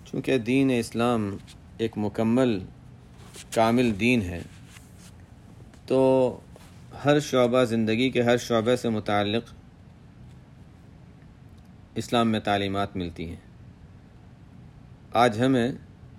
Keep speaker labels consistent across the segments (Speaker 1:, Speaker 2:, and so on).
Speaker 1: چونکہ دین اسلام ایک مکمل کامل دین ہے تو ہر شعبہ زندگی کے ہر شعبے سے متعلق اسلام میں تعلیمات ملتی ہیں۔ آج ہمیں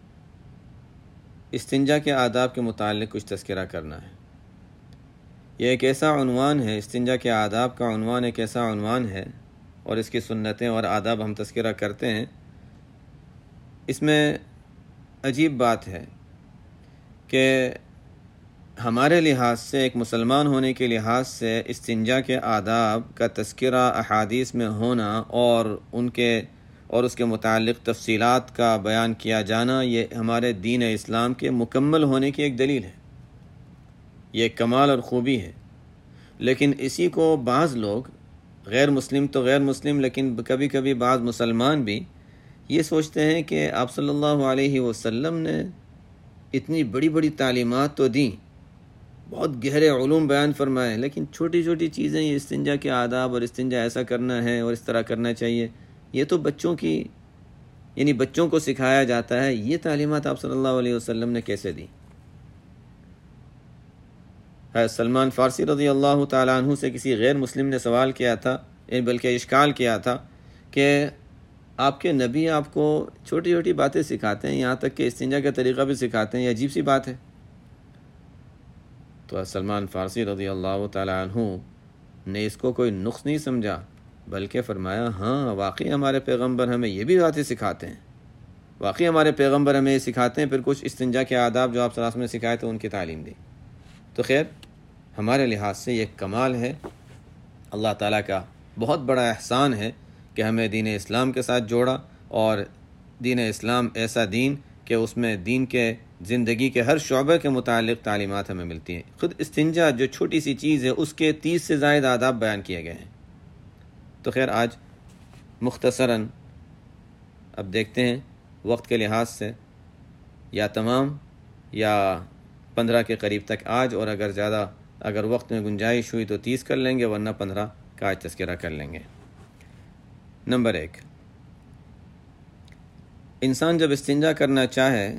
Speaker 1: استنجا کے آداب کے متعلق کچھ تذکرہ کرنا ہے۔ یہ ایک ایسا عنوان ہے، استنجا کے آداب کا عنوان ایک ایسا عنوان ہے اور اس کی سنتیں اور آداب ہم تذکرہ کرتے ہیں۔ اس میں عجیب بات ہے کہ ہمارے لحاظ سے، ایک مسلمان ہونے کے لحاظ سے، استنجا کے آداب کا تذکرہ احادیث میں ہونا اور اس کے متعلق تفصیلات کا بیان کیا جانا، یہ ہمارے دین اسلام کے مکمل ہونے کی ایک دلیل ہے، یہ ایک کمال اور خوبی ہے۔ لیکن اسی کو بعض لوگ، غیر مسلم تو غیر مسلم، لیکن کبھی کبھی بعض مسلمان بھی یہ سوچتے ہیں کہ آپ صلی اللہ علیہ وسلم نے اتنی بڑی بڑی تعلیمات تو دیں، بہت گہرے علوم بیان فرمائے، لیکن چھوٹی چھوٹی چیزیں، یہ استنجا کے آداب اور استنجا ایسا کرنا ہے اور اس طرح کرنا چاہیے، یہ تو بچوں کو سکھایا جاتا ہے۔ یہ تعلیمات آپ صلی اللہ علیہ وسلم نے کیسے دی؟ سلمان فارسی رضی اللہ تعالیٰ عنہ سے کسی غیر مسلم نے سوال کیا تھا، بلکہ اشکال کیا تھا کہ آپ کے نبی آپ کو چھوٹی چھوٹی باتیں سکھاتے ہیں، یہاں تک کہ استنجا کا طریقہ بھی سکھاتے ہیں، یہ عجیب سی بات ہے۔ تو سلمان فارسی رضی اللہ تعالیٰ عنہ نے اس کو کوئی نقص نہیں سمجھا، بلکہ فرمایا ہاں واقعی ہمارے پیغمبر ہمیں یہ بھی باتیں سکھاتے ہیں، واقعی ہمارے پیغمبر ہمیں یہ سکھاتے ہیں، پھر کچھ استنجا کے آداب جو آپ صلی اللہ علیہ وسلم نے سکھائے تو ان کی تعلیم دی۔ تو خیر، ہمارے لحاظ سے یہ کمال ہے، اللہ تعالیٰ کا بہت بڑا احسان ہے کہ ہمیں دین اسلام کے ساتھ جوڑا، اور دین اسلام ایسا دین کہ اس میں دین کے زندگی کے ہر شعبے کے متعلق تعلیمات ہمیں ملتی ہیں۔ خود استنجا جو چھوٹی سی چیز ہے، اس کے 30 سے زائد آداب بیان کیے گئے ہیں۔ تو خیر، آج مختصراً اب دیکھتے ہیں وقت کے لحاظ سے یا تمام یا 15 کے قریب تک آج، اور اگر وقت میں گنجائش ہوئی تو 30 کر لیں گے، ورنہ 15 کا آج تذکرہ کر لیں گے۔ نمبر 1، انسان جب استنجا کرنا چاہے،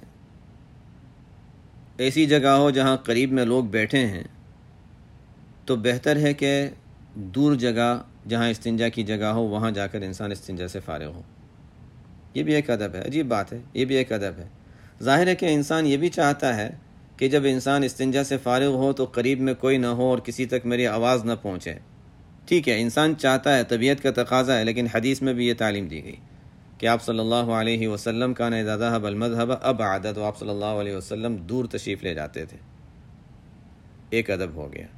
Speaker 1: ایسی جگہ ہو جہاں قریب میں لوگ بیٹھے ہیں، تو بہتر ہے کہ دور جگہ جہاں استنجا کی جگہ ہو وہاں جا کر انسان استنجا سے فارغ ہو۔ یہ بھی ایک ادب ہے، عجیب بات ہے، یہ بھی ایک ادب ہے۔ ظاہر ہے کہ انسان یہ بھی چاہتا ہے کہ جب انسان استنجا سے فارغ ہو تو قریب میں کوئی نہ ہو اور کسی تک میری آواز نہ پہنچے۔ ٹھیک ہے، انسان چاہتا ہے، طبیعت کا تقاضا ہے، لیکن حدیث میں بھی یہ تعلیم دی گئی کہ آپ صلی اللہ علیہ وسلم کان اذا ذهب المذهب ابعد، تو آپ صلی اللہ علیہ وسلم دور تشریف لے جاتے تھے۔ ایک ادب ہو گیا،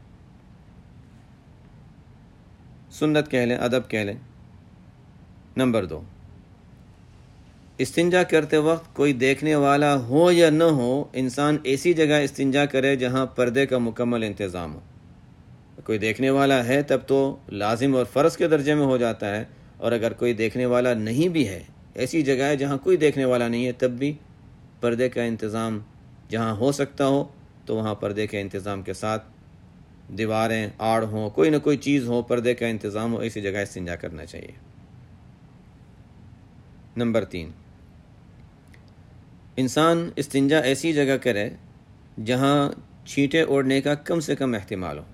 Speaker 1: سنت کہہ لیں، ادب کہہ لیں۔ نمبر 2، استنجا کرتے وقت کوئی دیکھنے والا ہو یا نہ ہو، انسان ایسی جگہ استنجا کرے جہاں پردے کا مکمل انتظام ہو۔ کوئی دیکھنے والا ہے تب تو لازم اور فرض کے درجے میں ہو جاتا ہے، اور اگر کوئی دیکھنے والا نہیں بھی ہے، ایسی جگہ ہے جہاں کوئی دیکھنے والا نہیں ہے، تب بھی پردے کا انتظام جہاں ہو سکتا ہو تو وہاں پردے کے انتظام کے ساتھ، دیواریں آڑ ہوں، کوئی نہ کوئی چیز ہو، پردے کا انتظام ہو، ایسی جگہ استنجا کرنا چاہیے۔ نمبر 3، انسان استنجا ایسی جگہ کرے جہاں چھینٹے اوڑنے کا کم سے کم احتمال ہو۔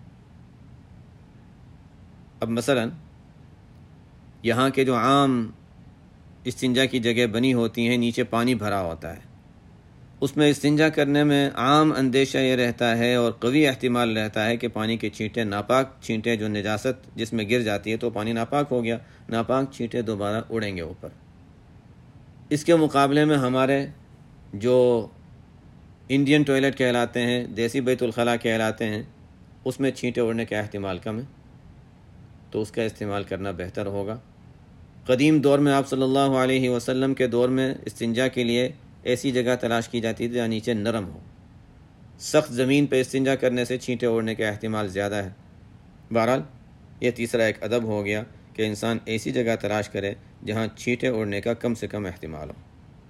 Speaker 1: اب مثلا یہاں کے جو عام استنجا کی جگہ بنی ہوتی ہیں، نیچے پانی بھرا ہوتا ہے، اس میں استنجا کرنے میں عام اندیشہ یہ رہتا ہے اور قوی احتمال رہتا ہے کہ پانی کے چھینٹے، ناپاک چھینٹے، جو نجاست جس میں گر جاتی ہے تو پانی ناپاک ہو گیا، ناپاک چھینٹے دوبارہ اڑیں گے اوپر۔ اس کے مقابلے میں ہمارے جو انڈین ٹوائلٹ کہلاتے ہیں، دیسی بیت الخلاء کہلاتے ہیں، اس میں چھینٹے اڑنے کا احتمال کم ہے، تو اس کا استعمال کرنا بہتر ہوگا۔ قدیم دور میں آپ صلی اللہ علیہ وسلم کے دور میں استنجا کے لیے ایسی جگہ تلاش کی جاتی تھی جہاں نیچے نرم ہو۔ سخت زمین پہ استنجا کرنے سے چھینٹے اوڑنے کا احتمال زیادہ ہے۔ بہرحال یہ تیسرا ایک ادب ہو گیا کہ انسان ایسی جگہ تلاش کرے جہاں چھینٹے اوڑنے کا کم سے کم احتمال ہو۔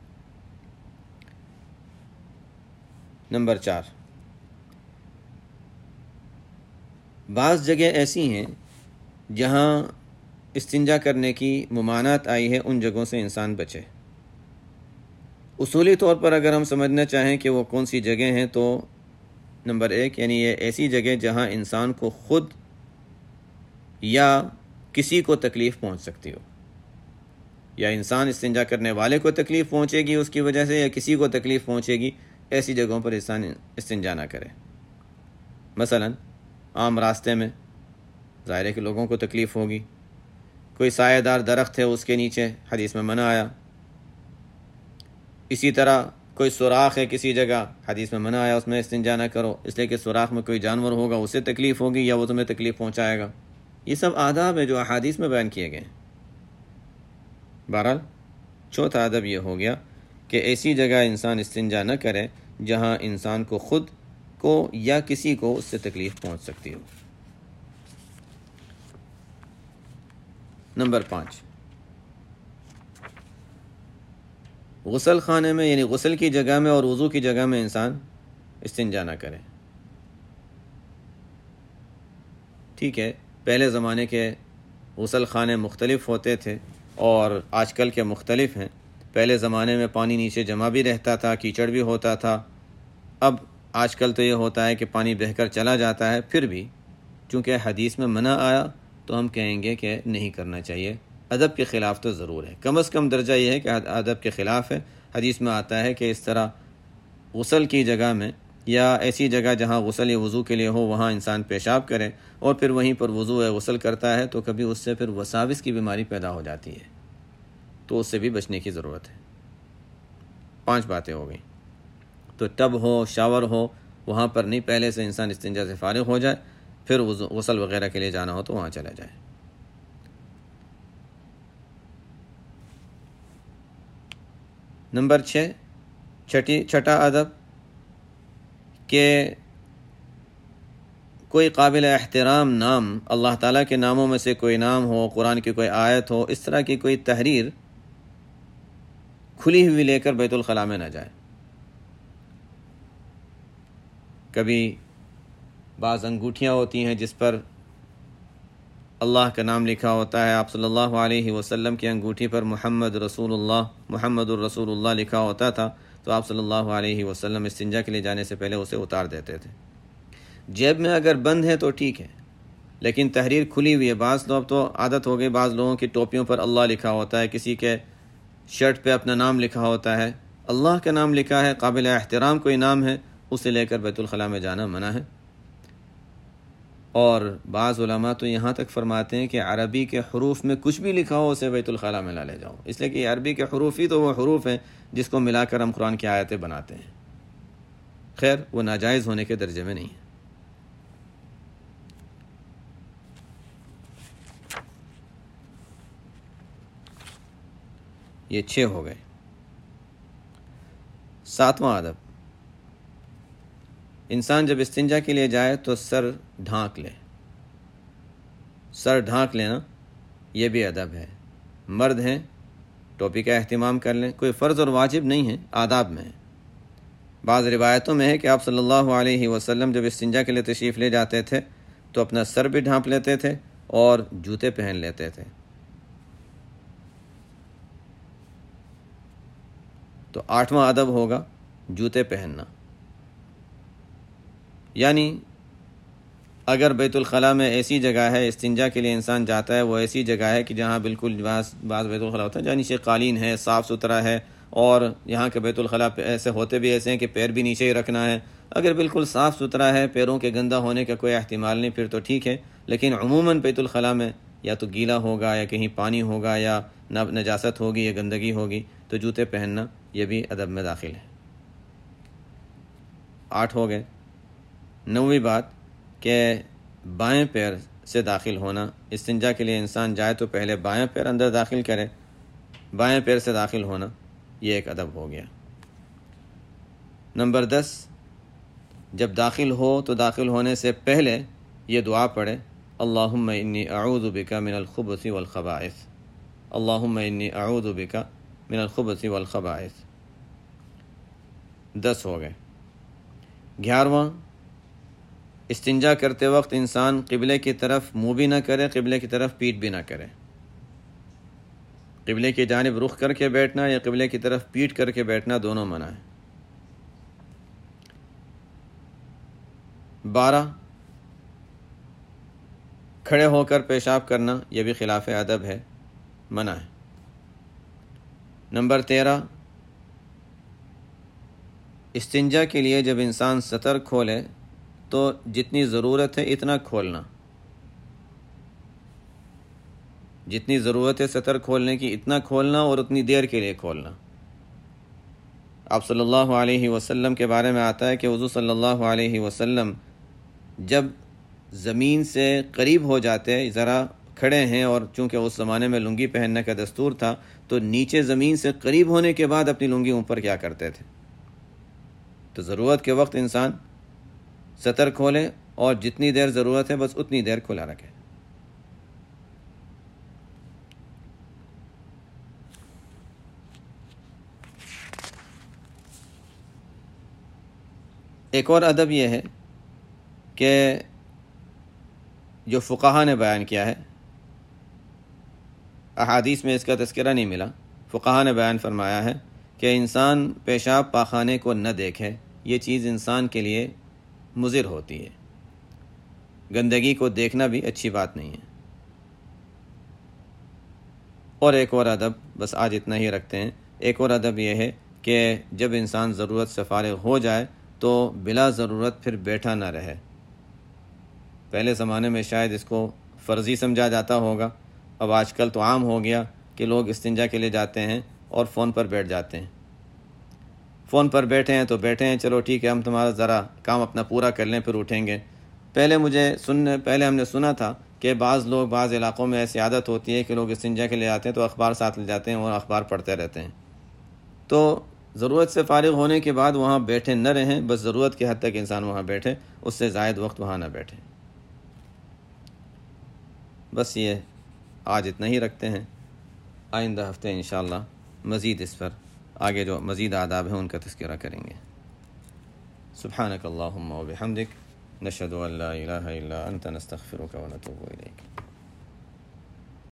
Speaker 1: نمبر 4، بعض جگہ ایسی ہیں جہاں استنجا کرنے کی ممانعت آئی ہے، ان جگہوں سے انسان بچے۔ اصولی طور پر اگر ہم سمجھنا چاہیں کہ وہ کون سی جگہ ہیں تو نمبر 1 یعنی یہ ایسی جگہ جہاں انسان کو خود یا کسی کو تکلیف پہنچ سکتی ہو، یا انسان استنجا کرنے والے کو تکلیف پہنچے گی اس کی وجہ سے، یا کسی کو تکلیف پہنچے گی، ایسی جگہوں پر انسان استنجا نہ کرے۔ مثلا عام راستے میں ظاہر ہے کہ لوگوں کو تکلیف ہوگی، کوئی سایہ دار درخت ہے اس کے نیچے، حدیث میں منع آیا۔ اسی طرح کوئی سوراخ ہے کسی جگہ، حدیث میں منع آیا اس میں استنجا نہ کرو، اس لیے کہ سوراخ میں کوئی جانور ہوگا، اسے تکلیف ہوگی یا وہ تمہیں تکلیف پہنچائے گا۔ یہ سب آداب ہیں جو احادیث میں بیان کیے گئے ہیں۔ بہرحال چوتھا ادب یہ ہو گیا کہ ایسی جگہ انسان استنجا نہ کرے جہاں انسان کو خود کو یا کسی کو اس سے تکلیف پہنچ سکتی ہو۔ نمبر 5، غسل خانے میں یعنی غسل کی جگہ میں اور وضو کی جگہ میں انسان استنجا نہ کرے۔ ٹھیک ہے، پہلے زمانے کے غسل خانے مختلف ہوتے تھے اور آج کل کے مختلف ہیں۔ پہلے زمانے میں پانی نیچے جمع بھی رہتا تھا، کیچڑ بھی ہوتا تھا۔ اب آج کل تو یہ ہوتا ہے کہ پانی بہہ کر چلا جاتا ہے، پھر بھی چونکہ حدیث میں منع آیا تو ہم کہیں گے کہ نہیں کرنا چاہیے۔ ادب کے خلاف تو ضرور ہے، کم از کم درجہ یہ ہے کہ ادب کے خلاف ہے۔ حدیث میں آتا ہے کہ اس طرح غسل کی جگہ میں یا ایسی جگہ جہاں غسل یا وضو کے لیے ہو وہاں انسان پیشاب کرے اور پھر وہیں پر وضو یا غسل کرتا ہے تو کبھی اس سے پھر وساوس کی بیماری پیدا ہو جاتی ہے، تو اس سے بھی بچنے کی ضرورت ہے۔ 5 باتیں ہو گئیں۔ تو ٹب ہو، شاور ہو، وہاں پر نہیں، پہلے سے انسان استنجا سے فارغ ہو جائے، پھر غسل وغیرہ کے لیے جانا ہو تو وہاں چلا جائے۔ نمبر 6، چھٹا ادب کہ کوئی قابل احترام نام، اللہ تعالیٰ کے ناموں میں سے کوئی نام ہو، قرآن کی کوئی آیت ہو، اس طرح کی کوئی تحریر کھلی ہوئی لے کر بیت الخلاء میں نہ جائے۔ کبھی بعض انگوٹھیاں ہوتی ہیں جس پر اللہ کا نام لکھا ہوتا ہے، آپ صلی اللہ علیہ وسلم کی انگوٹھی پر محمد الرسول اللہ لکھا ہوتا تھا، تو آپ صلی اللہ علیہ وسلم استنجا کے لیے جانے سے پہلے اسے اتار دیتے تھے۔ جیب میں اگر بند ہے تو ٹھیک ہے، لیکن تحریر کھلی ہوئی ہے۔ بعض لوگ تو عادت ہو گئی، بعض لوگوں کی ٹوپیوں پر اللہ لکھا ہوتا ہے، کسی کے شرٹ پہ اپنا نام لکھا ہوتا ہے۔ اللہ کا نام لکھا ہے، قابل احترام کوئی نام ہے، اسے لے کر بیت الخلاء میں جانا منع ہے۔ اور بعض علماء تو یہاں تک فرماتے ہیں کہ عربی کے حروف میں کچھ بھی لکھا ہو اسے بیت الخلاء میں نہ لے جاؤ، اس لیے کہ عربی کے حروف ہی تو وہ حروف ہیں جس کو ملا کر ہم قرآن کی آیتیں بناتے ہیں۔ خیر وہ ناجائز ہونے کے درجے میں نہیں ہے۔ یہ 6 ہو گئے۔ 7واں ادب، انسان جب استنجا کے لیے جائے تو سر ڈھانک لے۔ سر ڈھانک لینا یہ بھی ادب ہے۔ مرد ہیں ٹوپی کا اہتمام کر لیں، کوئی فرض اور واجب نہیں ہے، آداب میں ہے۔ بعض روایتوں میں ہے کہ آپ صلی اللہ علیہ وسلم جب استنجا کے لیے تشریف لے جاتے تھے تو اپنا سر بھی ڈھانپ لیتے تھے اور جوتے پہن لیتے تھے۔ تو 8واں ادب ہوگا جوتے پہننا، یعنی اگر بیت الخلاء میں ایسی جگہ ہے استنجا کے لیے انسان جاتا ہے، وہ ایسی جگہ ہے کہ جہاں بالکل بعض بیت الخلاء ہوتا ہے جہاں نیچے قالین ہے، صاف ستھرا ہے، اور یہاں کے بیت الخلاء ایسے ہوتے بھی ایسے ہیں کہ پیر بھی نیچے ہی رکھنا ہے۔ اگر بالکل صاف ستھرا ہے، پیروں کے گندا ہونے کا کوئی احتمال نہیں، پھر تو ٹھیک ہے، لیکن عموماً بیت الخلاء میں یا تو گیلا ہوگا یا کہیں پانی ہوگا یا نجاست ہوگی یا گندگی ہوگی، تو جوتے پہننا یہ بھی ادب میں داخل ہے۔ 8 ہو گئے۔ 9ویں بات کہ بائیں پیر سے داخل ہونا، استنجا کے لیے انسان جائے تو پہلے بائیں پیر اندر داخل کرے، بائیں پیر سے داخل ہونا یہ ایک ادب ہو گیا۔ نمبر 10، جب داخل ہو تو داخل ہونے سے پہلے یہ دعا پڑھے، اللہم انی اعوذ بک من الخبث والخبائث، اللہم انی اعوذ بک من الخبث والخبائث۔ 10 ہو گئے۔ 11واں، استنجا کرتے وقت انسان قبلے کی طرف منہ بھی نہ کرے، قبلے کی طرف پیٹھ بھی نہ کرے۔ قبلے کی جانب رخ کر کے بیٹھنا یا قبلے کی طرف پیٹ کر کے بیٹھنا دونوں منع ہے۔ 12 کھڑے ہو کر پیشاب کرنا، یہ بھی خلاف ادب ہے، منع ہے۔ نمبر 13 استنجا کے لیے جب انسان سطر کھولے تو جتنی ضرورت ہے اتنا کھولنا، جتنی ضرورت ہے سطر کھولنے کی اتنا کھولنا اور اتنی دیر کے لیے کھولنا۔ آپ صلی اللہ علیہ وسلم کے بارے میں آتا ہے کہ حضور صلی اللہ علیہ وسلم جب زمین سے قریب ہو جاتے، ذرا کھڑے ہیں اور چونکہ اس زمانے میں لنگی پہننے کا دستور تھا، تو نیچے زمین سے قریب ہونے کے بعد اپنی لنگی اوپر کیا کرتے تھے۔ تو ضرورت کے وقت انسان سطر کھولے اور جتنی دیر ضرورت ہے بس اتنی دیر کھلا رکھے۔ ایک اور ادب یہ ہے کہ جو فقہا نے بیان کیا ہے، احادیث میں اس کا تذکرہ نہیں ملا، فقہا نے بیان فرمایا ہے کہ انسان پیشاب پاخانے کو نہ دیکھے، یہ چیز انسان کے لیے مضر ہوتی ہے۔ گندگی کو دیکھنا بھی اچھی بات نہیں ہے۔ اور ایک اور ادب، بس آج اتنا ہی رکھتے ہیں، ایک اور ادب یہ ہے کہ جب انسان ضرورت سے فارغ ہو جائے تو بلا ضرورت پھر بیٹھا نہ رہے۔ پہلے زمانے میں شاید اس کو فرضی سمجھا جاتا ہوگا، اب آج کل تو عام ہو گیا کہ لوگ استنجا کے لیے جاتے ہیں اور فون پر بیٹھ جاتے ہیں۔ فون پر بیٹھے ہیں تو بیٹھے ہیں، چلو ٹھیک ہے، ہم تمہارا ذرا کام اپنا پورا کر لیں پھر اٹھیں گے۔ پہلے ہم نے سنا تھا کہ بعض لوگ بعض علاقوں میں ایسی عادت ہوتی ہے کہ لوگ استنجا کے لیے آتے ہیں تو اخبار ساتھ لے جاتے ہیں اور اخبار پڑھتے رہتے ہیں۔ تو ضرورت سے فارغ ہونے کے بعد وہاں بیٹھے نہ رہیں، بس ضرورت کی حد تک انسان وہاں بیٹھے، اس سے زائد وقت وہاں نہ بیٹھے۔ بس یہ آج اتنا ہی رکھتے ہیں، آئندہ ہفتے انشاءاللہ مزید اس پر آگے جو مزید آداب ہیں ان کا تذکرہ کریں گے۔ سبحانک اللہم و بحمدک، نشہد ان لا الہ الا انت، نستغفرک و نتوب الیک۔